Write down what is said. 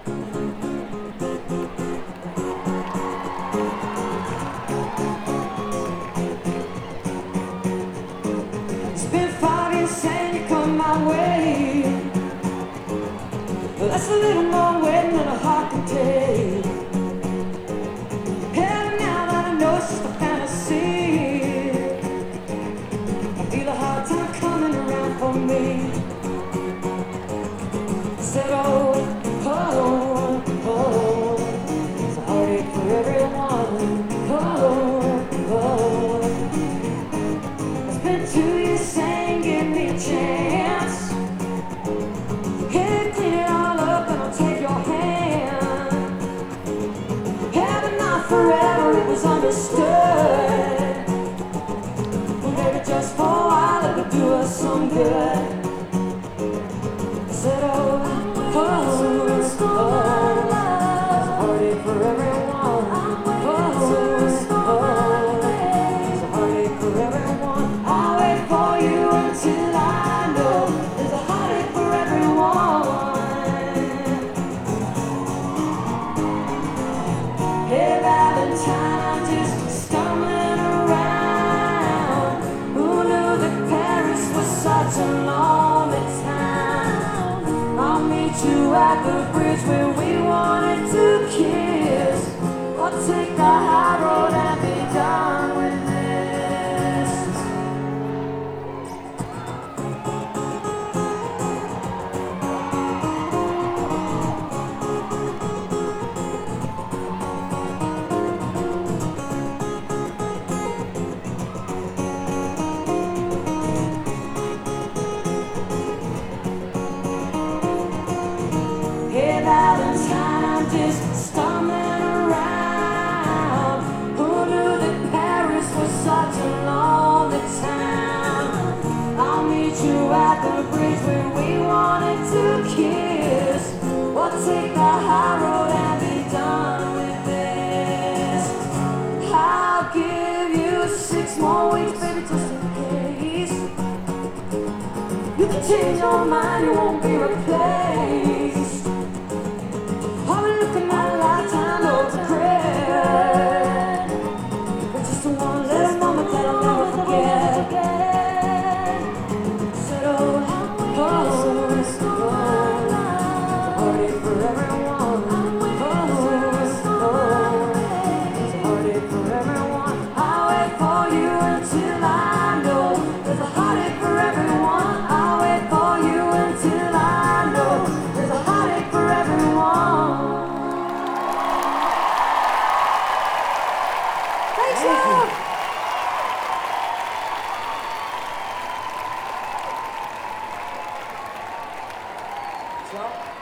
It's been 5 years since you come my way. Well, that's a little more weight than a heart can take. And now that I know it's just a fantasy, I feel a hard time coming around for me. I said, oh, oh, oh, it's a heartache for everyone. Oh, oh, it's been 2 years saying give me a chance. Hey, clean it all up and I'll take your hand. Yeah, but not forever, it was understood. Well, maybe just for a while it would do us some good. I said, oh, oh, oh, it's a heartache for everyone. Oh, it's a heartache for everyone. I'll wait for you until I know there's a heartache for everyone. Hey, Valentine, just stumbling around. Who knew that Paris was such a lonely town? I'll meet you at the bridge where we wanted to kiss. Or take the high road and be done with this. Hey, Valentine, just stumbling around. Who knew that Paris was such a lonely town? I'll meet you at the bridge where we wanted to kiss. Or take the high road and be done with this. I'll give you 6 more weeks, baby, just in case. You can change your mind, you won't be replaced. I've been looking at a lifetime of regret, but just one little moment that I'll never forget. Said, oh, oh, it's a heartache for everyone. Oh, it's a heartache for everyone. I'll wait for you until I know there's a heartache for everyone. I'll wait for you until I know there's a heartache for everyone. Thanks, love. So